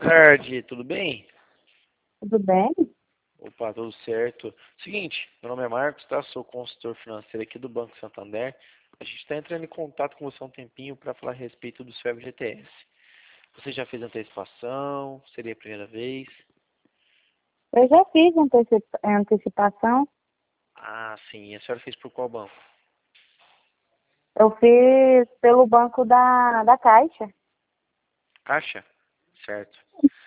tarde, tudo bem? Tudo bem? Opa, tudo certo. Seguinte, meu nome é Marcos, tá? Sou consultor financeiro aqui do Banco Santander. A gente está entrando em contato com você há um tempinho para falar a respeito do seu FGTS. Você já fez antecipação? Seria a primeira vez? Eu já fiz antecipação. Ah, sim. A senhora fez por qual banco? Eu fiz pelo banco da Caixa. Caixa? Certo.